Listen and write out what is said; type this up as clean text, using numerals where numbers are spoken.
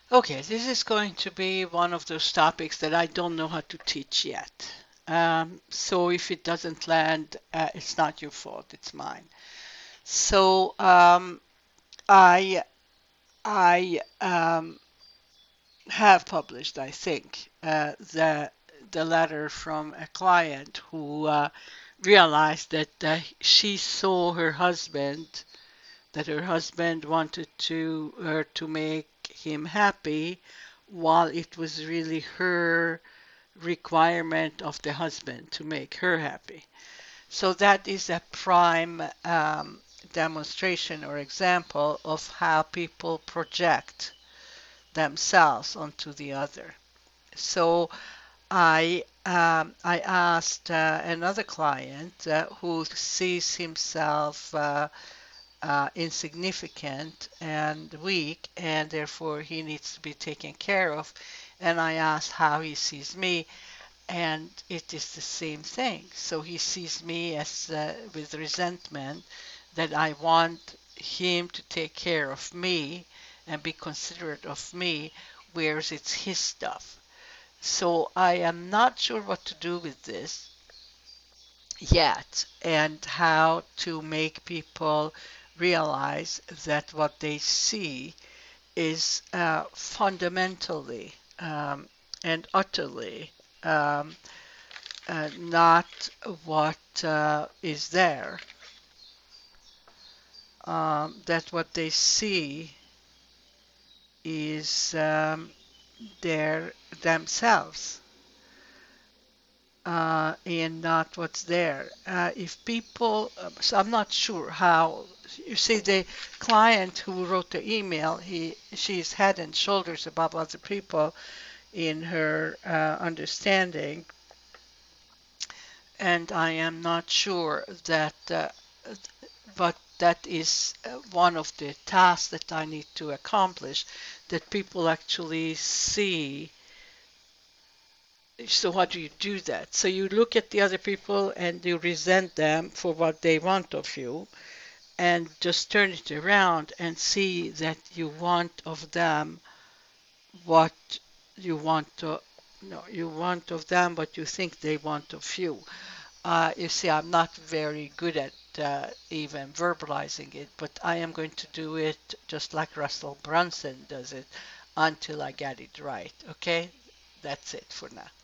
Okay, this is going to be one of those topics that I don't know how to teach yet. So if it doesn't land, it's not your fault, it's mine. So I I have published, I think, the letter from a client who realized that she saw that her husband wanted to her to make him happy, while it was really her requirement of the husband to make her happy. So that is a prime demonstration or example of how people project themselves onto the other. So I asked another client who sees himself insignificant and weak, and therefore he needs to be taken care of. And I asked how he sees me, and it is the same thing. So he sees me as with resentment that I want him to take care of me and be considerate of me, whereas it's his stuff. So I am not sure what to do with this yet and how to make people realize that what they see is fundamentally and utterly um, not what is there, that what they see is their themselves and not what's there. If people, so I'm not sure how. You see, the client who wrote the email, she's head and shoulders above other people in her understanding, and I am not sure that, but that is one of the tasks that I need to accomplish, that people actually see. So how do you do that? So you look at the other people and you resent them for what they want of you, and just turn it around and see that you want of them what you want to, no, you want of them what you think they want of you. You see, I'm not very good at even verbalizing it, but I am going to do it just like Russell Brunson does it until I get it right. Okay? That's it for now.